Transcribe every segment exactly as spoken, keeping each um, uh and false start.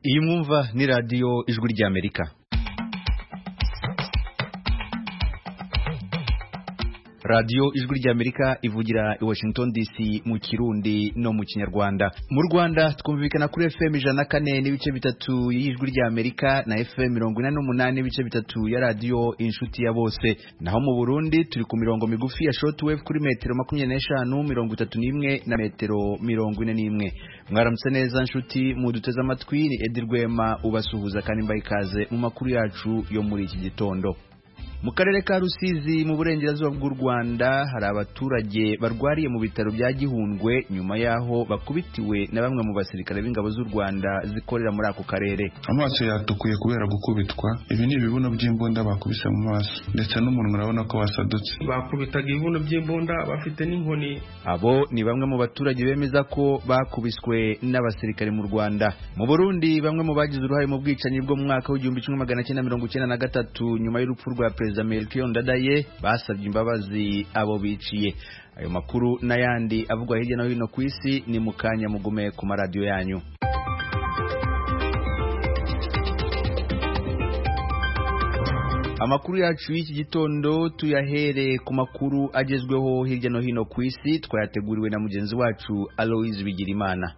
Iyi mwumva ni radio Ijwi ry'Amerika. Radio Ijwi ry'Amerika ivugira i Washington D C mu Kirundi no mu Kinyarwanda. Mu Rwanda twumvikana kuri F M ijana na kane n'ibice bitatu y'Ijwi ry'Amerika na F M mirongo ine n'umunani n'ibice bitatu ya radio Inshuti ya Bose. Naho mu Burundi turi ku mirongo migufi ya shortwave kuri metero makumyabiri n'eshanu, mirongo itatu n'imwe na metero mirongo ine n'imwe. Mwaramutse neza nshuti muduteze amatwi, ni Edi Rwema ubasuhuza kandi mbaye ikaze mu makuru yacu yo muri iki gitondo. Mu karere ka Rusizi mu burengerazuba bw'u Rwanda hari abaturage barwariye mu bitaro bya Gihundwe nyuma yaho bakubitiwe na bamwe mu basirikare b'ingabo z'u Rwanda zikorera muri ako karere. Amaso yatukuye kubera gukubitwa. Ibi ni ibibuno by'imbunda bakubise mu maso ndetse n'umuntu urabona ko wasadutse. Bakubitaga ibibuno by'imbunda bafite n'inkoni. Abo ni bamwe mu baturage bemeza ko bakubiswe n'abasirikare mu Rwanda. Mu Burundi bamwe mu bagize uruhare mu bwicanyi bwo mu mwaka w'igihumbi kimwe magana cyenda mirongo icyenda na gatatu nyuma y'urupfu rwa Perezida Melchior Ndadaye basabye imbabazi abo biciye. Ayo makuru n'ayandi avugwa hirya no hino ku isi ni mukanya mugume ku maradiyo yanyu. Amakuru yacu y'iki gitondo tuyahere ku makuru agezweho hirya no hino ku isi twayateguriwe na mugenzi wacu Aloise Bigirimana.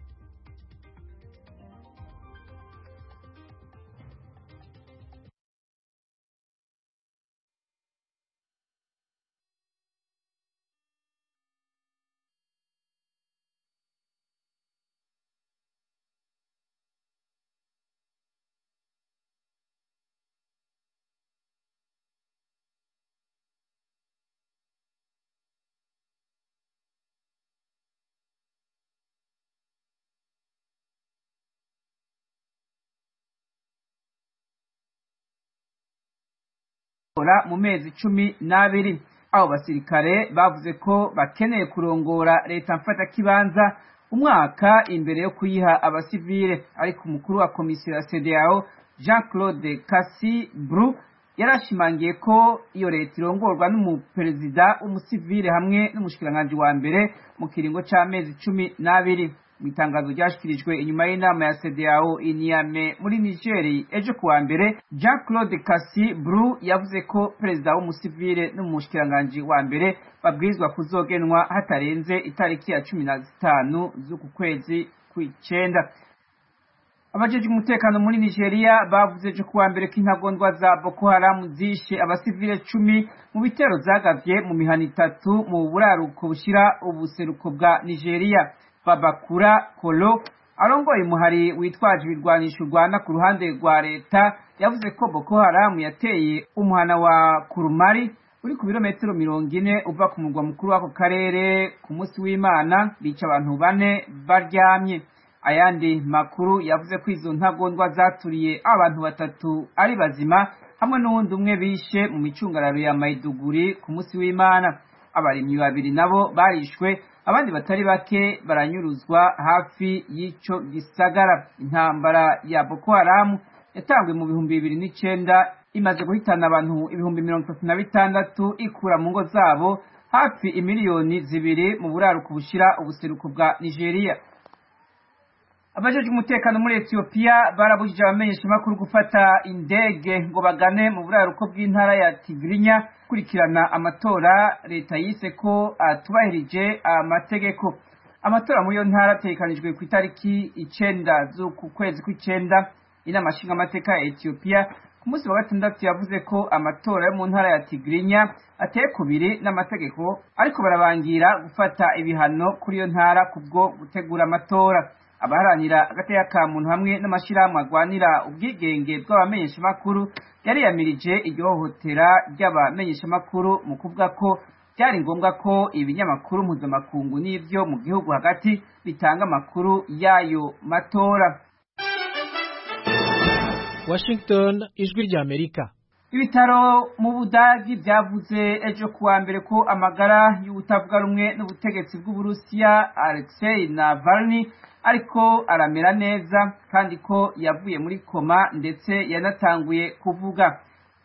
mu mezi cumi n'abiri abo basirikare bavuze ko bakeneye kurongora leta mfata kibanza umwaka imbere yo kuyiha abasivile, ariko umukuru wa komisiyo ya C D A O Jean-Claude Cassibru yarashimangiye ko iyo leta irongorwa n'umuperezida w'umusivile hamwe n'umushikiranganji wa mbere mu kiringo c'amezi cumi n'abiri. Mitangazo ryashikirijwe inyuma y'inama ya C D A O Niamey muri Nigeria ejo kuwa mbere, Jean-Claude Cassibru yavuze ko perezida w'umusivile n'umushikiranganje wa mbere babwirizwa kuzogenwa hatarenze itariki ya cumi na zitanu z'uku kwezi kw'icenda. Abajeje umutekano muri Nigeria bavuze ejo kuwa mbere ko intagondwa za Boko Haram zishe abasivile cumi mu bitero zagavye mu mihana itatu mu buraruko bushira ubuseruko bwa Nigeria. Babakura Kolo arongoye umuhari witwaje ibirwanisho Rwanda ku ruhande rwa leta yavuze ko Boko Haram yateye umuhana wa Kurumari uri ku birometero mirongo ine uva ku murwa mukuru w'ako karere ku munsi w'Imana, bica abantu bane baryamye. Ayandi makuru yavuze ko izo ntagondwa zaturiye abantu batatu ari bazima hamwe n'uwundi umwe bishe mu micungararo ya Maiduguri ku munsi w'Imana. Abarimyi babiri nabo barishwe, abandi batari bake baranyuruzwa hafi y'ico gisagara. Intambara ya Boko Haram yatangwe mu bihumbi bibiri n'icenda imaze guhitana abantu ibihumbi mirongo itatu na bitandatu ikura mu ngo zabo hafi imiliyoni zibiri mu buraruko bushira ubuseruko bwa Nigeria. Abajeje umutekano muri Ethiopia barabujije abamenyesha makuru gufata indege ngo bagane mu buraruko bw'intara ya Tigrinya kurikirana amatora leta yise ko atubahirije amategeko. Amatora muri yo ntara ategekanijwe ku itariki icenda z'uku kwezi kw'icenda. Inama nshingamateka ya Ethiopia ku munsi wa gatandatu yavuze ko amatora yo mu ntara ya Tigrinya ateye kubiri n'amategeko, ariko barabangira gufata ibihano kuri iyo ntara kubwo gutegura amatora. Abaharanira agateka ka muntu hamwe n'amashirahamwe agwanira ubwigenge bw'abamenyesha makuru yari yamirije iryohotera ry'abamenyesha makuru mu kuvuga ko byari ngombwa ko ibinyamakuru mpuzamakungu n'ivyo mu gihugu hagati bitanga amakuru y'ayo matora. Washington, Ijwi ry'Amerika. Ibitaro mu Budagi byavuze ejo kuwa mbere ko amagara y'ubutavuga rumwe n'ubutegetsi bw'Uburusiya Alexei Navalny ariko aramera neza kandi ko yavuye muri koma ndetse yanatanguye kuvuga.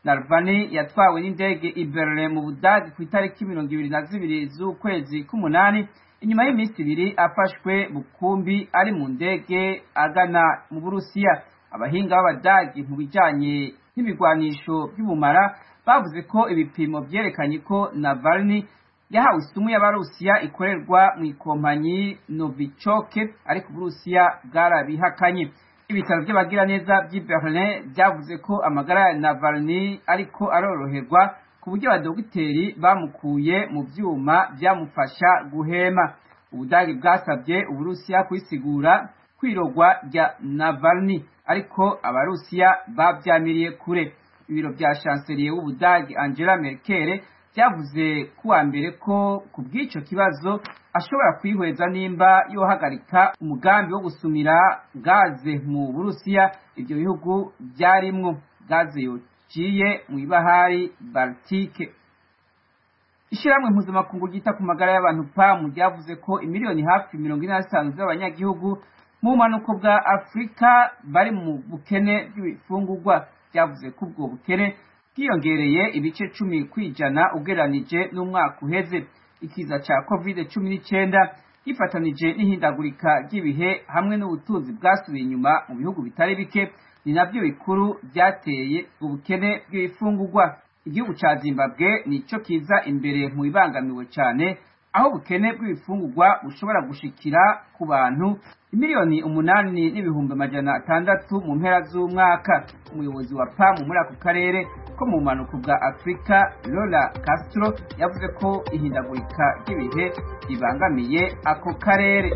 Navalny yatwawe n'indege i Berlin mu Budagi ku itariki mirongo ibiri na zibiri z'ukwezi k'umunani inyuma y'iminsi ibiri afashwe bukumbi ari mu ndege agana mu Burusiya. Abahinga b'Abadagi mu bijanye n'ibigwanisho by'ubumara bavuze ko ibipimo vyerekanye ko Navalny yahawe isumu y'Abarusiya ikorerwa mu ikompanyi Novichok ariko Uburusiya bwarabihakanye. Ibitaro by'abagira neza by'i Berlin byavuze ko amagara ya Navalny ariko aroroherwa ku buryo abadogiteri bamukuye mu vyuma byamufasha guhema. Ubudagi bwasabye Uburusiya kwisigura kwirogwa rya Navalny ariko Abarusiya bavyamiriye kure. Ibiro vya chancelier w'Ubudagi Angela Merkel byavuze kuwa mbere ko ku bw'ico kibazo ashobora kwihweza nimba yohagarika umugambi wo gusumira gaze mu Burusiya ibyo bihugu byarimwo. Gaze yociye mu ibahari Baltike. Ishiramwe mpuzamakungu ryita ku magara y'abantu P A M ryavuze ko imiliyoni hafi mirongo ine na zitanu z'abanyagihugu mu bumanuko bwa Afrika bari mu bukene bw'ibifungurwa. Byavuze ko ubwo bukene bwiyongereye ibice cumi kwijana ugereranije n'umwaka uheze. Ikiza ca covid cumi n'icyenda gifatanije n'ihindagurika ry'ibihe hamwe n'ubutunzi bwasubiye inyuma mu bihugu bitari bike ni navyo bikuru byateye ubukene bw'ibifungurwa. Igihugu ca Zimbabwe nico kiza imbere mu ibangamiwe cyane, aho ubukene bw'ibifungurwa bushobora gushikira ku bantu miliyoni umunani n'ibihumbi amajana atandatu mu mpera z'umwaka. Umuyobozi wa P A M muri ako karere ko mu bumanuko bwa Afrika Lola Castro yavuze ko ihindagurika ry'ibihe ribangamiye ako karere.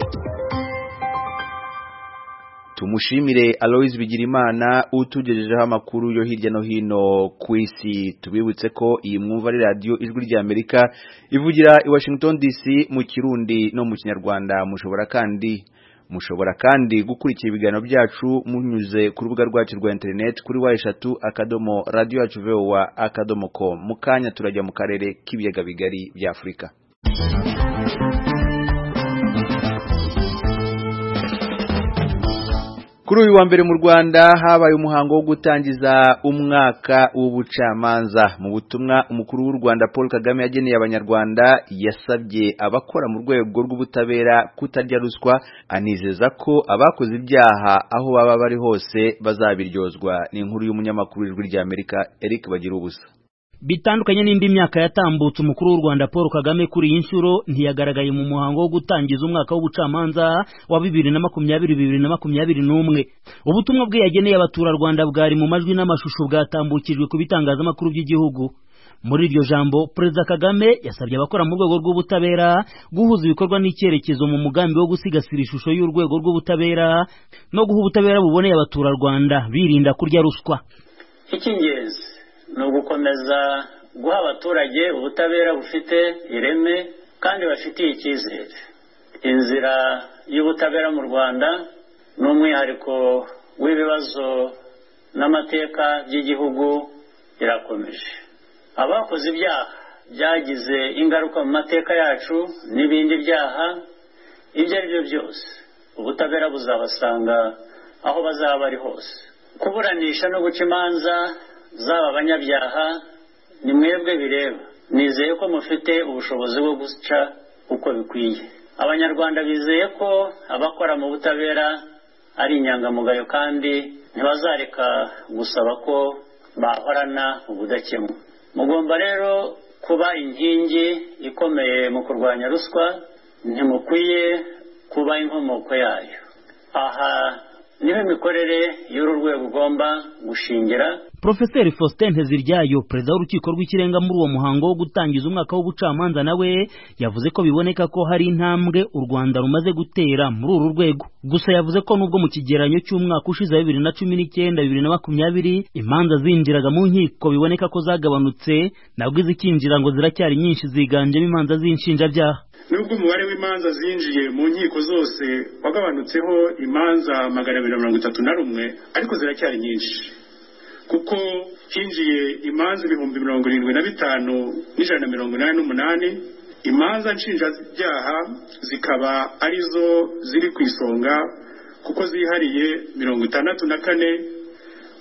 Tumushimire Alois Bigirimana utugejejeho amakuru yo hirya no hino ku isi. Tubibutse ko iyi mwumva ari radio Ijwi rya Amerika ivugira i Washington D C mu Kirundi no mu Kinyarwanda. Mushobora kandi mushobora kandi gukurikira ibiganiro byacu munyuze ku rubuga rwacu rwa internet kuri wa eshatu akadomo radio yacu V O A akadomo com. Mukanya turajya mu karere k'ibiyaga bigari bya Afrika. Kuri uyu wa mbere mu Rwanda habaye umuhango wo gutangiza umwaka w'ubucamanza. Mu butumwa umukuru w'u Rwanda Paul Kagame yageneye abanyarwanda yasabye abakora mu rwego rw'ubutabera kutarya ruswa, anizeza ko abakoze ibyaha aho baba bari hose bazabiryozwa. Ni inkuru y'umunyamakuru w'Ijwi rya Amerika Eric Bagirubusa. Bitandukanye n'indi myaka yatambutse, umukuru w'u Rwanda Paul Kagame kuri iyi nshuro ntiyagaragaye mu muhango wo gutangiza umwaka w'ubucamanza wa bibiri na makumyabiri bibiri na makumyabiri n'umwe. Ubutumwa bwe yageneye abaturarwanda bwari mu majwi n'amashusho bwatambukijwe ku bitangazamakuru by'igihugu. Muri iryo jambo Perezida Kagame yasabye abakora mu rwego rw'ubutabera guhuza ibikorwa n'icyerekezo mu mugambi wo gusigasira ishusho y'urwego rw'ubutabera no guha ubutabera buboneye abaturarwanda birinda kurya ruswa. Icy'ingenzi ni ugukomeza guha abaturage ubutabera bufite ireme kandi bafitiye icyizere. Inzira y'ubutabera mu Rwanda ni umwihariko w'ibibazo n'amateka by'igihugu irakomeje. Abakoze ibyaha byagize ingaruka mu mateka yacu n'ibindi byaha ibyo ari byo byose, ubutabera buzabasanga aho bazaba bari hose. Kuburanisha no guca imanza zaba abanyabyaha ni mwebwe bireba. Nizeye ko mufite ubushobozi bwo guca uko bikwiye. Abanyarwanda bizeye ko abakora mu butabera ari inyangamugayo kandi ntibazareka gusaba ko bahorana ubudakemwa. Mugomba rero kuba inkingi ikomeye mu kurwanya ruswa, ntimukwiye kuba inkomoko yayo. Aha niho imikorere y'uru rwego ugomba gushingira. Profeseri Faustin Nteziryayo, perezida w'urukiko rw'ikirenga muri uwo muhango wo gutangiza umwaka w'ubucamanza, nawe yavuze ko biboneka ko hari intambwe u Rwanda rumaze gutera muri uru rwego. Gusa yavuze ko nubwo mu kigeranyo cy'umwaka ushize bibiri na cumi n'icyenda bibiri na makumyabiri imanza zinjiraga mu nkiko biboneka ko zagabanutse, nabwo izikinjira ngo ziracyari nyinshi, ziganjemo imanza z'inshinjabyaha. Nubwo umubare w'imanza zinjiye mu nkiko zose wagabanutseho imanza magana abiri na mirongo itatu na rumwe, ariko ziracyari nyinshi kuko hinjiye imanza ibihumbi mirongo irindwi na bitanu n'ijana na mirongo inani n'umunani. Imanza nshinjabyaha zikaba arizo ziri ku isonga kuko zihariye mirongo itandatu na kane,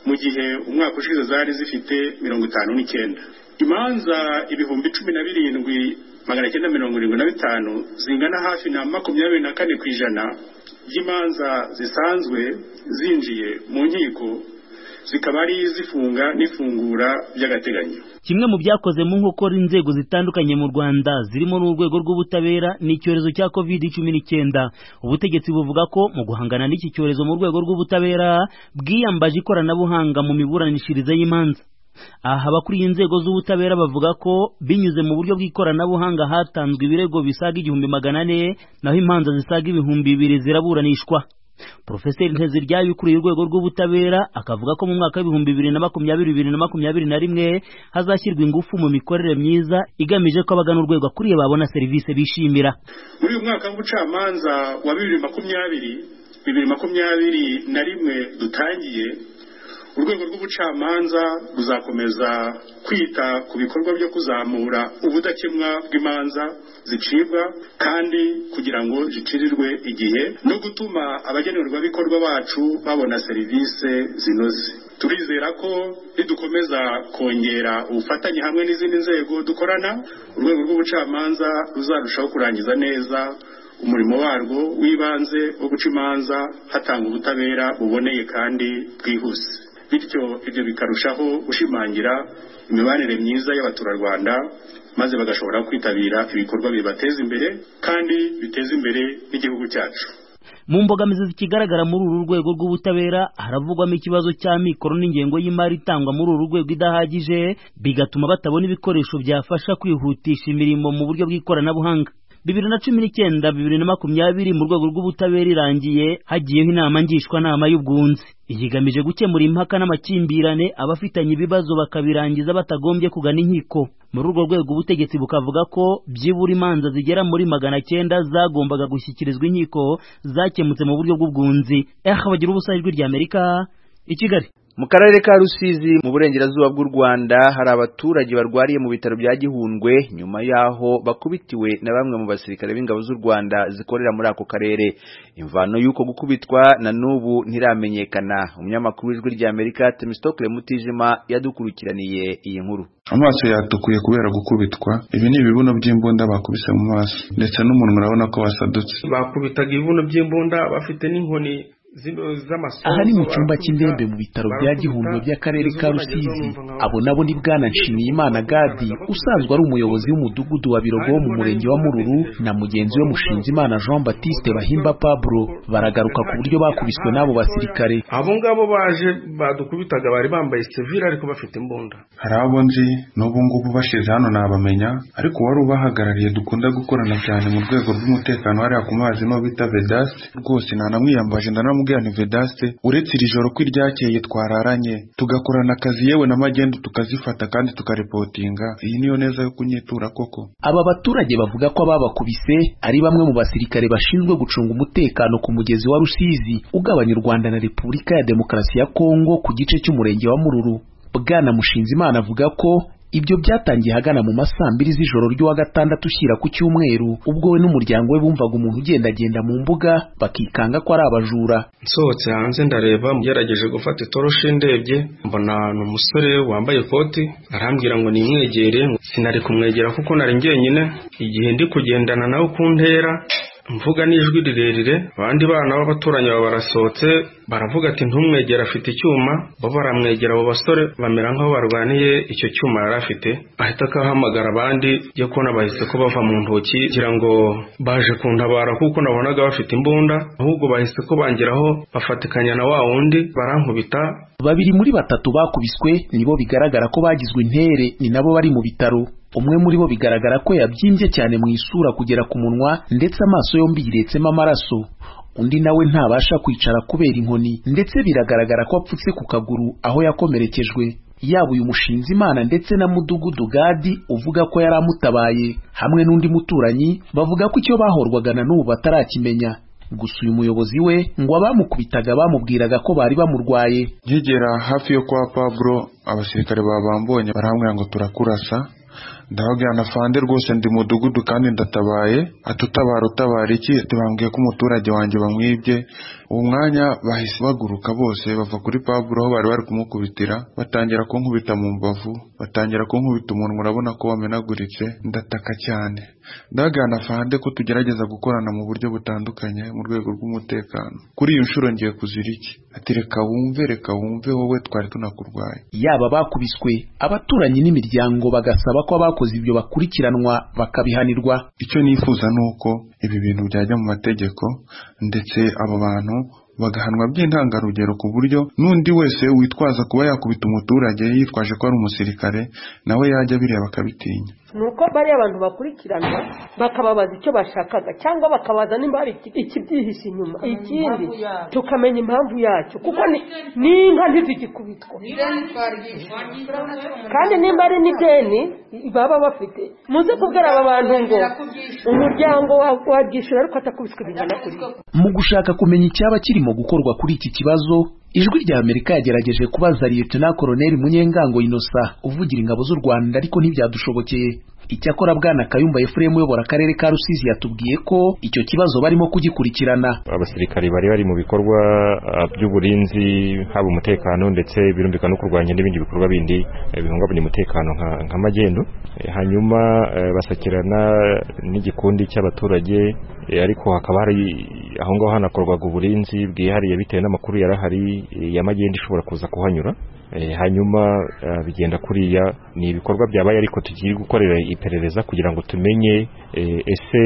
mu gihe umwaka ushize zari zifite mirongo itanu n'icyenda. Imanza ibihumbi cumi na birindwi magana cyenda mirongo irindwi na bitanu zingana hafi na makumyabiri na kane ku ijana by'imanza zisanzwe zinjiye mu nkiko zikaba ari zifunga n'ifungura by'agateganyo. Kimwe mu byakoze mu nkokora inzego zitandukanye mu Rwanda zirimo n'urwego rw'ubutabera ni icyorezo cya covid cumi n'icyenda. Ubutegetsi buvuga ko mu guhangana n'iki cyorezo mu rwego rw'ubutabera bwiyambaje ikoranabuhanga mu miburanishirize y'imanza. Aha abakuriye inzego z'ubutabera bavuga ko binyuze mu buryo bw'ikoranabuhanga hatanzwe ibirego bisaga igihumbi magana ane naho imanza zisaga ibihumbi bibiri ziraburanishwa. Profeseri Nteziryayo ukuriye urwego rw'ubutabera akavuga ko mu mwaka w'ibihumbi bibiri na makumyabiri bibiri na makumyabiri na rimwe hazashyirwa ingufu mu mikorere myiza igamije ko abagana urwego akuriye babona serivisi bishimira. Muri uyu mwaka w'ubucamanza wa bibiri makumyabiri bibiri makumyabiri na rimwe dutangiye, urwego rw'ubucamanza ruzakomeza kwita ku bikorwa byo kuzamura ubudakemwa bw'imanza zicibwa kandi kugira ngo zicirirwe igihe no gutuma abagenerwabikorwa bacu babona serivisi zinoze. Turizera ko nidukomeza kongera ubufatanye hamwe n'izindi nzego dukorana, urwego rw'ubucamanza ruzarushaho kurangiza neza umurimo warwo w'ibanze wo guca imanza hatanga ubutabera buboneye kandi bwihuse. Bityo ibyo bikarushaho gushimangira imibanire myiza y'abaturarwanda maze bagashobora kwitabira ibikorwa bibateza imbere kandi biteza imbere n'igihugu cyacu. Mu mbogamizi zikigaragara muri uru rwego rw'ubutabera haravugwamo ikibazo cya mikoro n'ingengo y'imari itangwa muri uru rwego idahagije bigatuma batabona ibikoresho byafasha kwihutisha imirimo mu buryo bw'ikoranabuhanga. bibiri na cumi n'icyenda bibiri na makumyabiri mu rwego rw'ubutabera irangiye hagiyeho inama ngishwanama y'ubwunzi iyigamije gukemura impaka n'amakimbirane abafitanye ibibazo bakabirangiza batagombye kugana inkiko. Muri urwo rwego ubutegetsi bukavuga ko byibura imanza zigera muri magana cyenda zagombaga gushyikirizwa inkiko zakemutse mu buryo bw'ubwunzi. Eh bagira ubusa ijwi rya Amerika i Kigali. Mu karere ka Rusizi mu burengerazuba bw'u Rwanda hari abaturage barwariye mu bitaro bya Gihundwe nyuma yaho bakubitiwe na bamwe mu basirikare b'ingabo z'u Rwanda zikorera muri ako karere. Imvano y'uko gukubitwa na nubu ntiramenyekana. Umunyamakuru w'ijwi rya Amerika Temistokle Mutijima yadukurikiraniye iyi nkuru. Amaso yatukuye kubera gukubitwa. Ibi ni ibibuno by'imbunda bakubise mu maso ndetse n'umuntu urabona ko wasadutse. Bakubitaga ibibuno by'imbunda bafite n'inkoni. Aha ni mu cyumba cy'indembe mu bitaro bya Gihundwe by'akarere ka Rusizi. Abo nabo ni Bwana Nshimiyimana Gadi usanzwe ari umuyobozi w'umudugudu wa Birogo mu murenge wa Mururu na mugenzi we Mushinzimana Jean Baptiste Bahimba Pablo baragaruka ku buryo bakubiswe n'abo basirikare. Abo ngabo baje badukubitaga bari bambaye civil ariko bafite imbunda. Hari abo nzi n'ubu ngubu bashize hano nabamenya ariko wari ubahagarariye dukunda gukorana cyane mu rwego rw'umutekano hariya ku mazi no bita Vedaste. Rwose nanamwiyambaje ndanamu Vedaste uretse iri joro kwiryakeye twararanye tugakorana akazi yewe na magendu tukazifata kandi tukaripotinga. Iyi niyo neza yo kunyitura koko. Aba baturage bavuga ko ababakubise ari bamwe mu basirikare bashinzwe gucunga umutekano ku mugezi wa Rusizi ugabanya u Rwanda na Repubulika ya Demokarasi ya Kongo ku gice cy'umurenge wa Mururu. Bwana Mushinzimana avuga ko ibyo byatangiye hagana mu masambiri z'ijoro ry'uwa gatandatu ushyira ku cyumweru ubwo we n'umuryango we bumvaga umuntu ugendagenda mu mbuga bakikanga ko ari abajura. Nsohotse hanze ndareba mugerageje gufata itoroshi ndebye mbona n'umusore wambaye ikoti arambwira ngo nimwegere. Sinari kumwegera kuko nari njyenyine. Igihe ndi kugendana nawe ku ntera mvuga n'ijwi rirerire abandi bana b'abaturanyi barasohotse baravuga ati ntumwegera afite icyuma. Bo baramwegera abo basore bamera nk'aho barwaniye icyo cyuma yari afite ahita akahamagara abandi yo kubona bahise ko bava mu ntoki kugira ngo baje kuntabara kuko nabonaga bafite imbunda ahubwo bahise ko bangeraho bafatikanya na wa wundi barankubita. Babiri muri batatu bakubiswe nibo bigaragara ko bagizwe intere ni nabo bari mu bitaro. Umwe muri bo bigaragara ko yabyimbye cyane mu isura kugera ku munwa ndetse amaso yombi yiretsemo amaraso. Undi nawe ntabasha kwicara kubera inkoni ndetse biragaragara ko apfutse ku kaguru aho yakomerekejwe. Yaba uyu Mushinzimana ndetse na Mudugudu Gadi uvuga ko yari amutabaye hamwe n'undi muturanyi bavuga ko icyo bahorwaga na n'ubu batarakimenya. Gusa uyu muyobozi we ngo abamukubitaga bamubwiraga ko bari bamurwaye. Nkigera hafi yo kwa Pablo abasirikare babambonye barambwira ngo turakurasa. Ndababwira na fande rwose ndi mudugudu kandi ndatabaye. Atutabara utabara iki? Tubambwiye ko umuturage wanjye bamwibye uwo mwanya bahise baguruka bose bava kuri Pablo aho bari bari kumukubitira batangira kunkubita mu mbavu batangira kunkubita umuntu urabona ko wamenaguritse ndataka cyane ndagana fande ko tugerageza gukorana mu buryo butandukanye mu rwego rw'umutekano kuri iyo nshuro ngiye kuzira iki ati reka wumve reka wumve wowe twari tunakurwaye yaba bakubiswe abaturanyi n'imiryango bagasaba ko abakoze ibyo bakurikiranwa bakabihanirwa. Icyo nifuza nuko ibi bintu byajya mu mategeko ndetse abo bantu bagahanwa by'intangarugero ku buryo n'undi wese witwaza kuba yakubita umuturage yitwaje ko ari umusirikare nawe yajya bireba akabitinya. Nuko bari abantu bakurikiranwa bakababaza icyo bashakaga cyangwa bakabaza nimba hari ikibyihishe inyuma ikindi tukamenya impamvu yacyo kuko ni inka ntizigikubitwa kandi nimba ari n'ideni baba bafite muze kubwira aba bantu ngo umuryango wabyishura ariko atakubiswe bingana kuri. Mu gushaka kumenya icyaba kirimo gukorwa kuri iki kibazo Ijwi rya Amerika yagerageje kubaza Lieutenant Colonel Munyengango Innocent uvugira ingabo z'u Rwanda ariko ntibyadushobokeye. Icyakora bwana Kayumba Ephraim uyobora akarere ka Rusizi yatubwiye ko icyo kibazo barimo kugikurikirana. Abasirikari bari bari mu bikorwa by'uburinzi haba umutekano ndetse birumvikana no kurwanya n'ibindi bikorwa bindi bihungabanya umutekano nka magendu, hanyuma basakirana n'igikundi cy'abaturage ariko hakaba hari aho ngaho hanakorwaga uburinzi bwihariye bitewe n'amakuru yarahari ya magendu ishobora kuza kuhanyura. Hanyuma bigenda kuriya ni ibikorwa byabaye ariko tugiye gukorera iperereza kugira ngo tumenye ese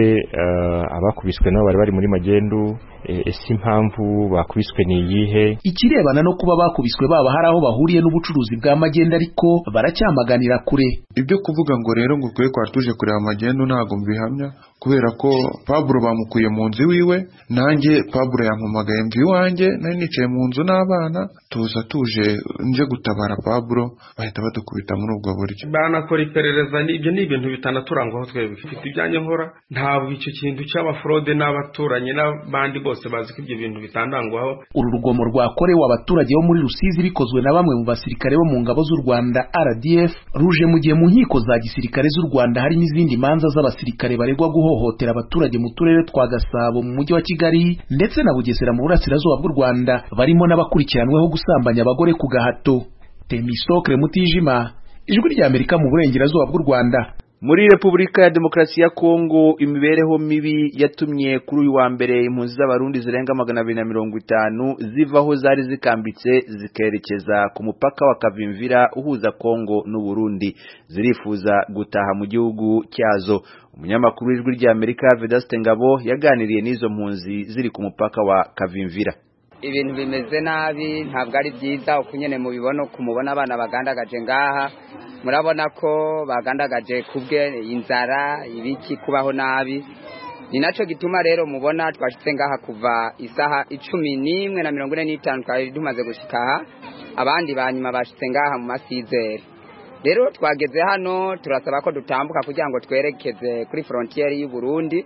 abakubiswe nabo bari bari muri magendu ese impamvu bakubiswe ni iyihe. Ikirebana no kuba bakubiswe baba hari aho bahuriye n'ubucuruzi bwa magendu ariko baracyamaganira kure. Ibyo kuvuga ngo rero ngo kwe kwatuje kureba magendu ntago mbihamya kubera ko Pablo bamukuye mu nzu wiwe nanjye Pablo yampamagaye mvi wanjye nari nicaye mu nzu n'abana tuza tuje nje gutabara Pablo bahita badukubita muri ubwo buryo. Banakora iperereza n'ibyo ni ibintu bitanaturangwaho twebwe bifite ibyanjye nkora ntabwo icyo kintu cy'abafrode n'abaturanyi n'abandi bose bazi ko ibyo bintu bitandangwaho. Uru rugomo rwakorewe abaturage bo muri Rusizi bikozwe na bamwe mu basirikare bo mu ngabo z'u Rwanda R D F ruje mu gihe mu nkiko za gisirikare z'u Rwanda hari n'izindi manza z'abasirikare baregwa guhohotera abaturage mu turere twa Gasabo mu mujyi wa Kigali ndetse na Bugesera mu burasirazuba bw'u Rwanda barimo n'abakurikiranweho gusambanya abagore ku gahato. Temisokre Mutijima, Ijwi rya Amerika mu burengerazuba bw'u Rwanda. Muri Repubulika ya Demokarasi ya Kongo imibereho mibi yatumye kuri uyu wa mbere impunzi z'abarundi zirenga magana abiri na mirongo itanu zivaho zari zikambitse zikerekeza ku mupaka wa Kavimvira uhuza Kongo n'u Burundi zirifuza gutaha mu gihugu cyazo. Umunyamakuru w'Ijwi rya Amerika Vedaste Ngabo yaganiriye n'izo mpunzi ziri ku mupaka wa Kavimvira. Ibintu bimeze nabi ntabwo ari byiza ukunyene mu bibono kumubona abana bagandagaje ngaha murabona ko bagandagaje kubwe inzara ibiki kubaho nabi ni naco gituma rero mubona twashitse ngaha kuva isaha icumi n'imwe na mirongo ine n'itanu twari dumaze gushika abandi banyuma bashitse ngaha mu masizere. Rero twageze hano turasaba ko dutambuka kugira ngo twerekeze kuri frontiere y'u Burundi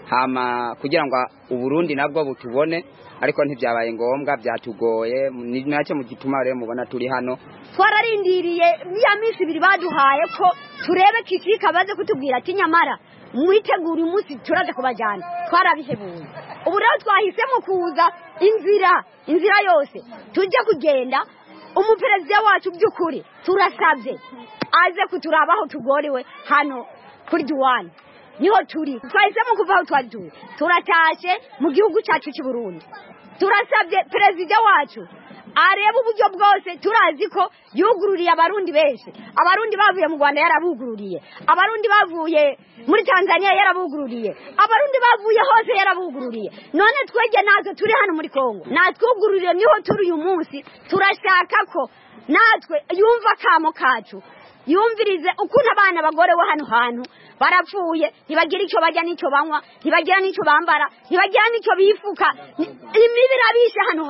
hama kugira ngo u Burundi nabwo butubone ariko ntibyabaye ngombwa byatugoye ni nacyo mu gituma rero mubona turi hano. Twararindiriye ya minsi biri baduhaye ko turebe kikika baze kutubwira ati nyamara mwitegura umunsi turaje kubajyana twarabihebuye. Ubu rero twahisemo kuza inzira inzira yose tujye kugenda umuperezida wacu by'ukuri turasabye aze kuturabaho tugorewe hano kuri Duwane niho turi twahisemo kuva aho twari turi turatashe mu gihugu cyacu cy'u Burundi. Turasabye perezida wacu areba uburyo bwose turazi ko yugururiye abarundi benshi abarundi bavuye mu Rwanda yarabugururiye abarundi bavuye muri Tanzania yarabugururiye abarundi bavuye hose yarabugururiye none twege nazo turi hano muri Kongo natwugururiye niho turi uyu munsi turashaka ko natwe yumva kamo kacu yumvirize ukuntu abana bagorewe hano hantu barapfuye ntibagira icyo bajya n'icyo banywa ntibagira n'icyo bambara ntibagira n'icyo bifuka imibiri abishe hano hantu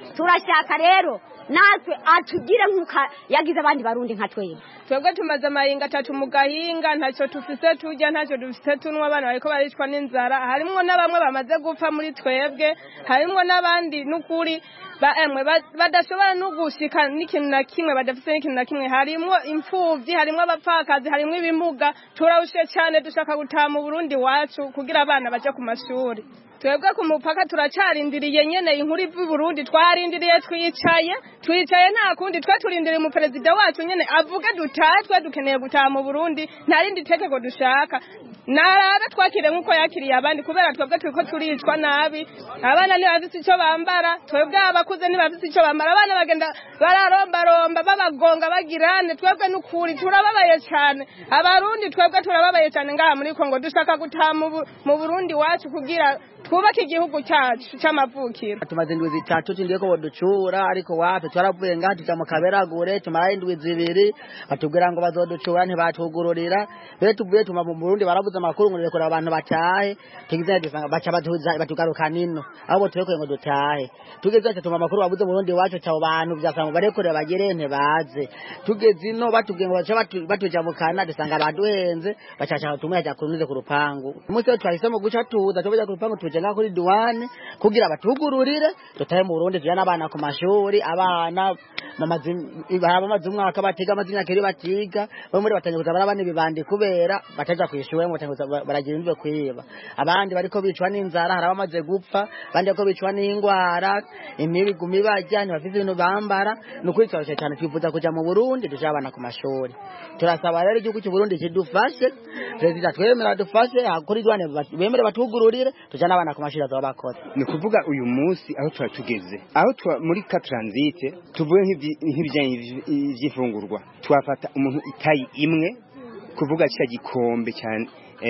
turashaka rero natwe atugire nk'uko yagize abandi barundi nka twebwe twebwe tumaze amahinga atatu mu gahinga ntacyo tufise turya ntacyo dufise tunywa abana bariko baricwa n'inzara harimwo na bamwe bamaze gupfa muri twebwe harimwo n'abandi n'ukuri emwe badashobora no gushika n'ikintu na kimwe badafise n'ikintu na kimwe harimwo imfuvyi harimwo abapfakazi harimwo ibimuga turabushe cyane dushaka gutaha mu Burundi wacu kugira abana baje ku mashuri twebwe ku mupaka turacarindiriye nyene inkuru ivu Burundi twarindiriye twicaye twicaye nta kundi twe turindiriye mu perezida wacu nyene avuge dutahe twe dukeneye gutaha mu Burundi nta rindi tekeko dushaka naraga twakire nkuko yakiriye abandi kubera twebwe turiko turicwa nabi abana ni bafise ico bambara twebwe abakuze ni bafise ico bambara abana bagenda bararomba romba babagonga bagirane twebwe n'ukuri turababaye cyane abarundi twebwe turababaye cyane ngaha muri Kongo dushaka gutaha mu Burundi wacu kugira twubake igihugu cyacu cy'amavukiro tumaze indwi zitatu tindiye ko boducura ariko wapi twaravuye ngaha tuja mu kaberagure tumara indwi zibiri batubwira ngo bazoducura ntibatugururira be tuvuye tuma mu Burundi barabuza amakuru ngo rekora abantu batahe tugize dusanga baca batuza batugaruka nino abo tureko ngo dutahe tugeze tuma amakuru babuze mu Burundi wacu cyabo bantu byasanga barekore bagere nte baze tugeze ino batubwiye ngo baca batuja mu kana dusanga baduhenze bacaca tumwe kuruze ku rupangu umunsi twahisemo guca tuza tubaja ku rupangu tujana kuri duwane kugira batugururire tutaye mu Burundi tujana abana ku mashuri abana mamazi bamaze umwaka batiga amazi imyaka iri batiga bamwe batangiye barabana ibibandi kubera bataja kwishuwe ngo baragira imve kwiba abandi bariko bicwa n'inzara harabamaze gupfa bandi bariko bicwa n'ingwara imibi gumi bajyane bafite ibintu bambara nukuri cyane cyane twifuza kuja mu Burundi tujabana ku mashuri turasaba rero igihugu cy'u Burundi kidufashe president twemera dufashe akuri dwane bemere batugururire tujana abana ku mashuri azabakoze ni kuvuga uyu munsi aho twatugeze aho twa muri ka transit tuvuye nk'ibijyanye ivy'ifungurwa twafata umuntu itayi imwe kuvuga cya gikombe cyane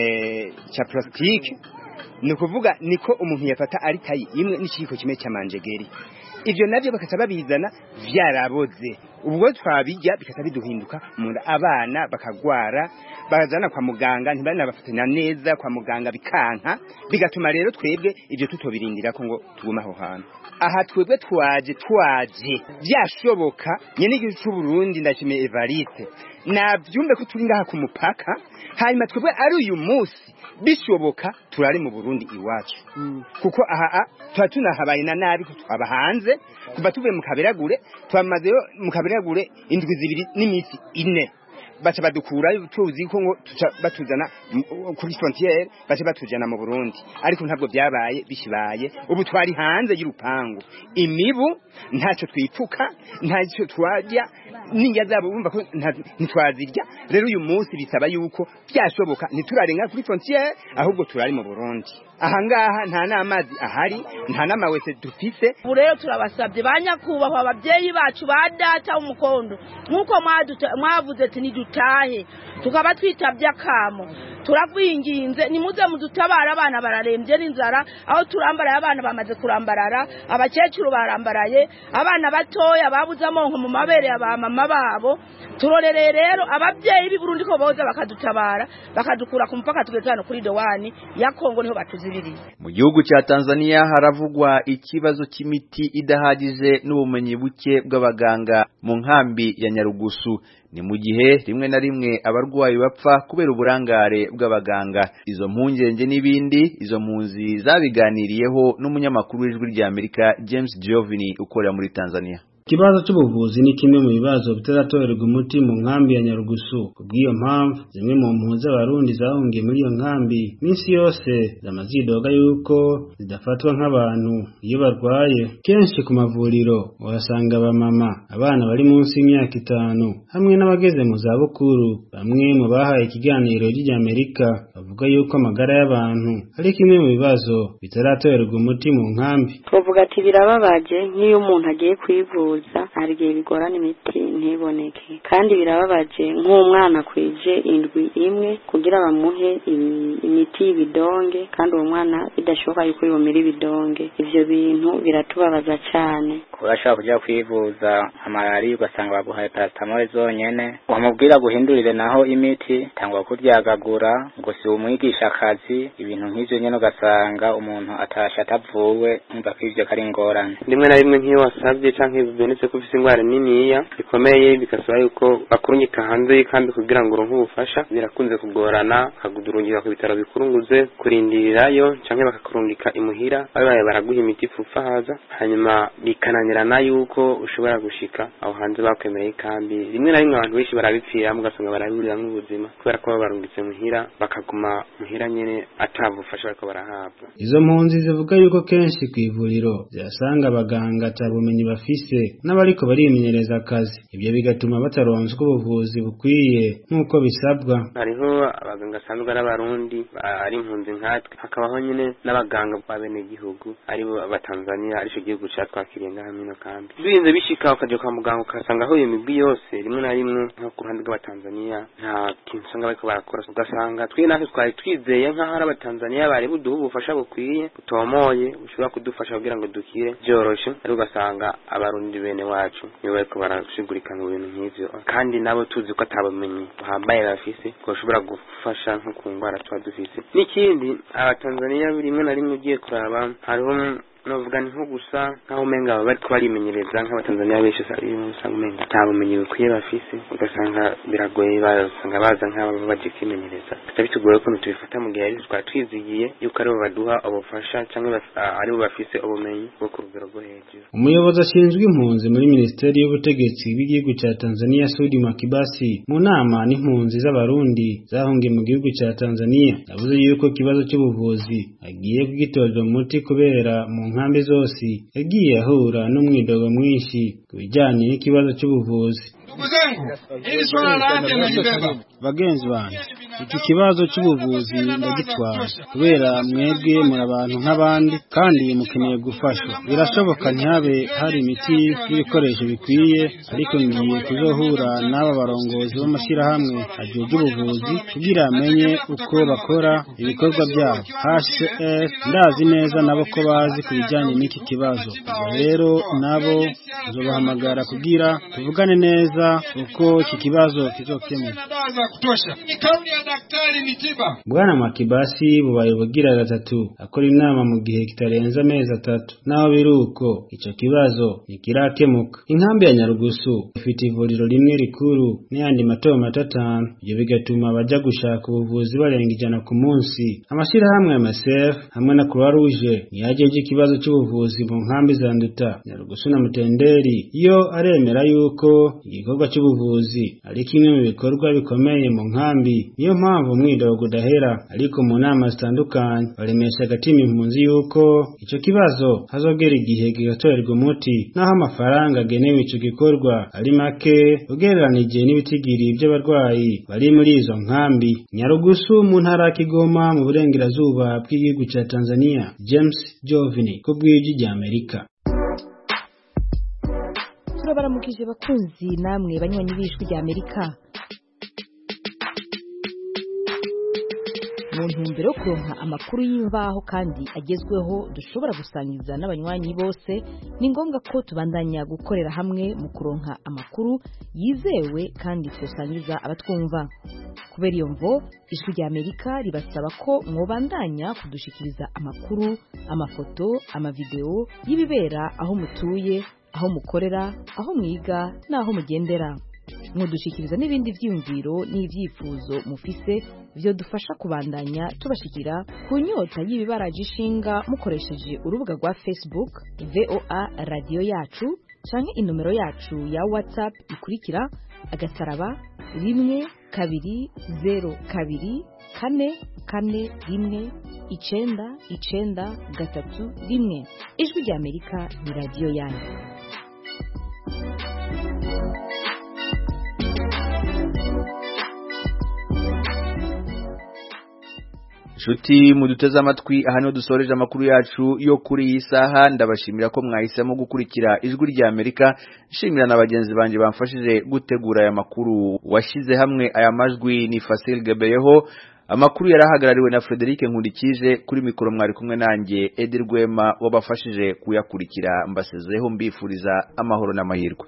eh cha plastique ni kuvuga niko umuntu yafata ari tayi imwe n'ikiko kimwe cy'amanjegeri ivyo navyo bakasaba bizana vyaraboze ubwo twabijya bikasa biduhinduka munda abana bakagwara bazana kwa muganga ntibana bafatanya neza kwa muganga bikanka bigatuma rero twebwe ivyo tutobirindira ko ngo tuguma aho hantu aha twebwe twaje twaje byashoboka nyene igihugu cy'u Burundi ndashime Evariste navyumbe ko turi ngaha ku mupaka hanyuma twebwe ari uyu munsi bishoboka turari mu Burundi iwacu mm. kuko aha twa tunahabaye na nabi ko twaba hanze kuva tuvuye mu kaberagure twamaze mu kaberagure indwi zibiri n'imisi ine baca badukura tuzi ko ngo batuzana kuri frontiere baca batujana mu Burundi ariko ntabwo byabaye bishibaye ubu twari hanze y'urupangu imibu ntacyo twipfuka ntacyo twajya ninjya zabo bumva ko ntitwazirya rero uyu munsi bisaba yuko byashoboka ntiturarenga kuri frontiere ahubwo turari mu Burundi ahangaha nta n'amazi ahari nta n'amawese dufise ubu rero turabasabye banyakubahwa ababyeyi bacu ba data umukondo nkuko mwavuze ati nidutahe tukaba twitabye akamo turagwinginze nimuze mudutabara abana bararembye n'inzara aho turambaraye abana bamaze kurambarara abakecuru barambaraye abana batoya babuze amonko mu mabere ya mama babo turorereye rero ababyeyi b'i Burundi ko boza bakadutabara bakadukura ku mpaka tugeze hano kuri Dowani ya Kongo niho batuzibiriye. Mu gihugu cya Tanzania haravugwa ikibazo cy'imiti idahagije n'ubumenyi buke bw'abaganga mu nkambi ya Nyarugusu. Ni mu gihe rimwe na rimwe abarwayi bapfa kubera uburangare bw'abaganga. Izo mpungenge n'ibindi izo mpunzi zabiganiriyeho n'umunyamakuru w'ijwi rya Amerika James Giovini ukorera muri Tanzania. Ikibazo cy'ubuvuzi ni kimwe mu bibazo bitaratorerwa umuti mu nkambi ya Nyarugusu. Kubw'iyo mpamvu zimwe mu mpunzi z'abarundi zahungiye muri iyo nkambi minsi yose zamazidoga yuko zidafatwa nk'abantu iyo barwaye. Kenshi ku mavuriro uhasanga abamama, abana bari munsi y'imyaka itanu hamwe n'abageze mu zabukuru. Bamwe mu bahaye ikiganiro ry'Amerika bavuga yuko amagara y'abantu ari kimwe mu bibazo bitaratorerwa umuti mu nkambi. Tuvuga ati birababaje nk'iyo umuntu agiye kwivuza hari igihe bigorana imiti ntiboneke, kandi birababaje nk'umwana kwije indwi imwe kugira bamuhe imiti y'ibidonge kandi uwo mwana bidashoboka yuko yomera ibidonge. Ivyo bintu biratubabaza cyane. Urashaka kujya kwivuza amalari ugasanga baguhaye paracetamol zonyene, wamubwira guhindurire naho imiti tangwa kuryagagura ngo si umwigisha akazi ibintu nk'ivyo nyene ugasanga umuntu atasha atavuwe umva ko ivyo kari ingorane. Rimwe na rimwe nk'iyo wasabye canke bibonetse ko ufise ingwara niniya bikomeye bigasaba yuko bakurunyika hanze y'ikambi kugira ngo uronke ubufasha, birakunze kugorana bakagudurungika ku bitaro bikurunguze kurindirirayo canke bakakurungika imuhira babaye baraguha imiti ipfufa haza, hanyuma bikananirana yuko ushobora gushika aho hanze bakwemereye ikambi. Rimwe na rimwe abantu benshi barabipfira mugasanga baraburiramwo ubuzima kubera ko barungitse muhira bakaguma muhira nyene atabufasha bariko barahabwa. Izo mpunzi zivuga yuko kenshi kw'ivuriro zirasanga abaganga atabumenyi bafise n'abariko barimenyereza akazi, ibyo bigatuma bataronswa ubuvuzi bukwiye nk'uko bisabwa. Hariho abaganga asanzwe ari abarundi ari impunzi nkatwe, hakabaho nyene n'abaganga b'abene gihugu aribo abatanzania arico gihugu catwakiriye ngaha mino kambi. Birinze bishika ukaje kwa muganga ukasanga aho iyo migwi yose rimwe na rimwe nko ku ruhande rw'abatanzania nta kintu usanga bariko barakora, ugasanga twe natwe twari twizeye nk'aho ari abatanzania bari buduha ubufasha bukwiye butomoye bushobora kudufasha kugira ngo dukire byoroshe, ariko ugasanga abarundi bene wacu nibo bariko barashigurika mu bintu nk'ivyo, kandi nabo tuzi ko atabumenyi buhambaye bafise bwoshobora gufasha nko ku ngwara tuba dufise. N'ikindi abatanzania rimwe na rimwe ugiye kuraba hariho novuga nko gusa nkaho umenga baba bariko barimenyereza nk'abatanzania benshi usanga umenga nta bumenyi bukwiye bafise, ugasanga biragoye basanga baza nk'abo baje kwimenyereza. Bitugoye ko tubifata mu gihe twari twizigiye yuko aribo baduha ubufasha cyangwa aribo bafise ubumenyi bwo ku rugero rwo hejuru. Umuyobozi ashinzwe impunzi muri Minisiteri y'Ubutegetsi bw'igihugu cya Tanzania Sudi Makibasi mu nama n'impunzi z'abarundi zahungiye mu gihugu cya Tanzania yavuze yuko kibazo cy'ubuvuzi agiye kugitorera umuti kubera mu nkambi zose yagiye ahura n'umwidogo mwinshi ku bijyanye n'ikibazo cy'ubuvuzi. Bagenzi banjye, iki kibazo cy'ubuvuzi ndagitwara kubera mwebwe muri abantu nk'abandi kandi mukeneye gufashwa. Birashoboka ntihabe hari imiti n'ibikoresho bikwiye, ariko ngiye kuzohura n'aba barongozi b'amashyirahamwe ajejwe ubuvuzi kugira amenye uko bakora ibikorwa byabo. H C R ndazi neza nabo ko bazi ku bijyanye n'iki kibazo, rero nabo tuzobahamagara kugira tuvugane neza uko iki kibazo kizokemuka. Bwana Makibasi bubaye bugira gatatu akora inama mu gihe kitarenze amezi atatu, naho biruko ico kibazo nikirakemuka. Inkambi ya Nyarugusu ifite ivuriro rimwe rikuru n'ayandi mato matatanu, ibyo bigatuma baja gushaka ubuvuzi barenga ijana ku munsi. Amashirahamwe ya M S F hamwe na Croix Rouge yajeje ikibazo cy'ubuvuzi mu nkambi za Nduta, Nyarugusu na Mutenderi yo aremera yuko igikorwa cy'ubuvuzi ari kimwe mu bikorwa bikomeye mu nkambi. Niyo mpamvu umwidogo udahera, ariko mu nama zitandukanye baremesha agatima impunzi yuko ico kibazo hazogera igihe kigatorerwa umuti, naho amafaranga agenewe ico gikorwa ari make ugereranije n'ibitigiri by'abarwayi bari muri izo nkambi. Nyarugusu mu ntara ya Kigoma mu burengerazuba bw'igihugu cya Tanzania. James Jovini ku bw'ijwi rya Amerika. Turabaramukije bakunzi namwe banywanyi b'ijwi rya Amerika. Mu ntumbero yo kuronka amakuru y'imvaho kandi agezweho dushobora gusangiza n'abanywanyi bose, ni ngombwa ko tubandanya gukorera hamwe mu kuronka amakuru yizewe kandi tusangiza abatwumva. Kubera iyo mvo ijwi rya Amerika ribasaba ko mwobandanya kudushikiriza amakuru, amafoto, amavideo y'ibibera aho mutuye, aho mukorera, aho mwiga n'aho mugendera. Mwodushikiriza n'ibindi vyiyumviro n'ivyifuzo mufise byo dufasha kubandanya tubashikira ku nyota y'ibibaraje ishinga mukoresheje urubuga rwa Facebook V O A Radio Yacu canke inomero yacu ya WhatsApp ikurikira agasaraba rimwe kabiri zero kabiri kane kane rimwe icenda icenda gatatu rimwe. Ijwi rya Amerika ni radio yanyu. Shuti muduteze amatwi aha niho dusoreje amakuru yacu yo kuri iyi saha. Ndabashimira ko mwahisemo gukurikira ijwi rya Amerika. Nshimira na bagenzi banje bamfashije gutegura aya makuru. Washize hamwe aya majwi ni Fasil Gebeyeho. Amakuru yarahagarariwe na Frederic Nkundikije. Kuri mikoro mwari kumwe nanjye Edi Rwema wabafashije kuyakurikira. Mbasezeho mbifuriza amahoro n'amahirwe.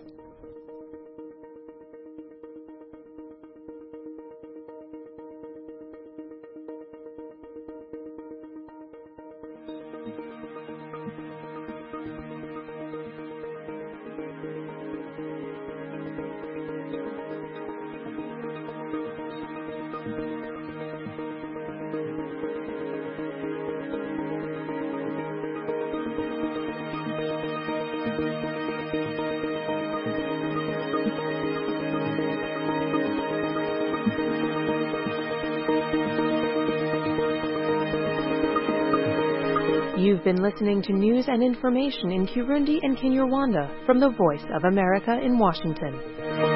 You've been listening to news and information in Kirundi and Kinyarwanda from the Voice of America in Washington.